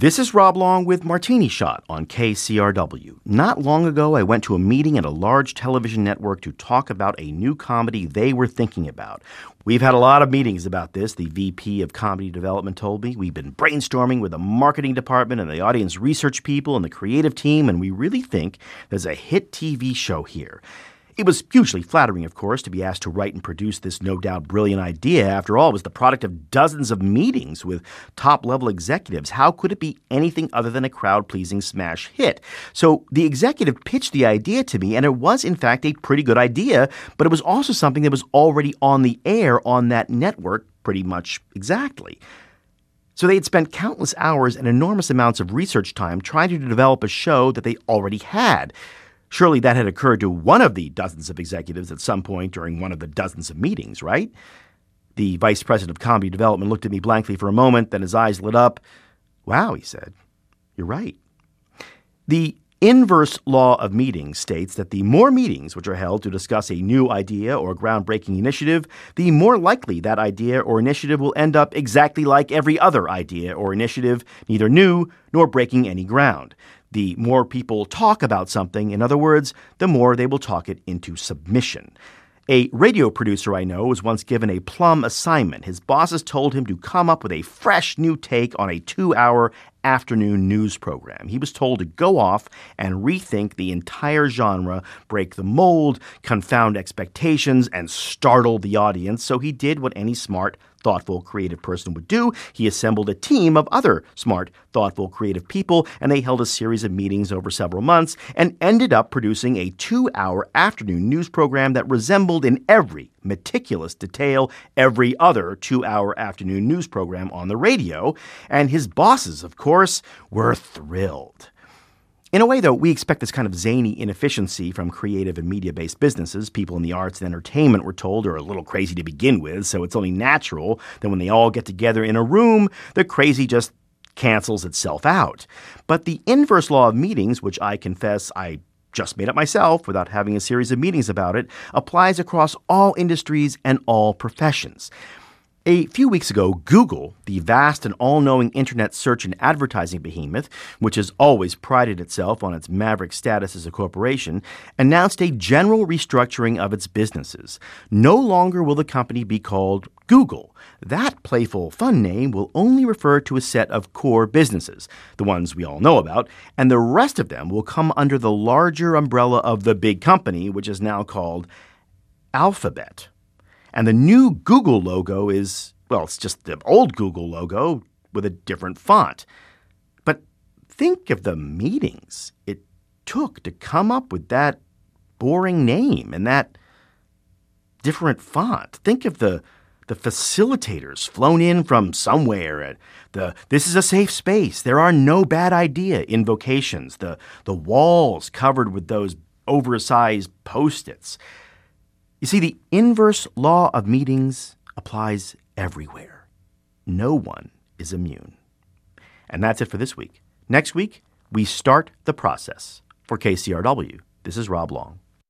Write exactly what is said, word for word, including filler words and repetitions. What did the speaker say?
This is Rob Long with Martini Shot on K C R W. Not long ago, I went to a meeting at a large television network to talk about a new comedy they were thinking about. We've had a lot of meetings about this, the V P of Comedy Development told me. We've been brainstorming with the marketing department and the audience research people and the creative team, and we really think there's a hit T V show here. It was hugely flattering, of course, to be asked to write and produce this no doubt brilliant idea. After all, it was the product of dozens of meetings with top-level executives. How could it be anything other than a crowd-pleasing smash hit? So the executive pitched the idea to me, and it was, in fact, a pretty good idea, but it was also something that was already on the air on that network pretty much exactly. So they had spent countless hours and enormous amounts of research time trying to develop a show that they already had. Surely that had occurred to one of the dozens of executives at some point during one of the dozens of meetings, right? The vice president of comedy development looked at me blankly for a moment, then his eyes lit up. Wow, he said, you're right. The inverse law of meetings states that the more meetings which are held to discuss a new idea or groundbreaking initiative, the more likely that idea or initiative will end up exactly like every other idea or initiative, neither new nor breaking any ground. The more people talk about something, in other words, the more they will talk it into submission. A radio producer I know was once given a plum assignment. His bosses told him to come up with a fresh new take on a two-hour afternoon news program. He was told to go off and rethink the entire genre, break the mold, confound expectations, and startle the audience. So he did what any smart, thoughtful, creative person would do. He assembled a team of other smart, thoughtful, creative people, and they held a series of meetings over several months and ended up producing a two-hour afternoon news program that resembled in every meticulous detail every other two-hour afternoon news program on the radio. And his bosses, of course, were thrilled. In a way, though, we expect this kind of zany inefficiency from creative and media-based businesses. People in the arts and entertainment, we're told, are a little crazy to begin with, so it's only natural that when they all get together in a room, the crazy just cancels itself out. But the inverse law of meetings, which I confess I just made up myself without having a series of meetings about it, applies across all industries and all professions. A few weeks ago, Google, the vast and all-knowing internet search and advertising behemoth, which has always prided itself on its maverick status as a corporation, announced a general restructuring of its businesses. No longer will the company be called Google. That playful, fun name will only refer to a set of core businesses, the ones we all know about, and the rest of them will come under the larger umbrella of the big company, which is now called Alphabet. And the new Google logo is, well, it's just the old Google logo with a different font. But think of the meetings it took to come up with that boring name and that different font. Think of the the facilitators flown in from somewhere, and the this is a safe space, there are no bad idea invocations, the, the walls covered with those oversized Post-its. You see, the inverse law of meetings applies everywhere. No one is immune. And that's it for this week. Next week, we start the process. For K C R W, this is Rob Long.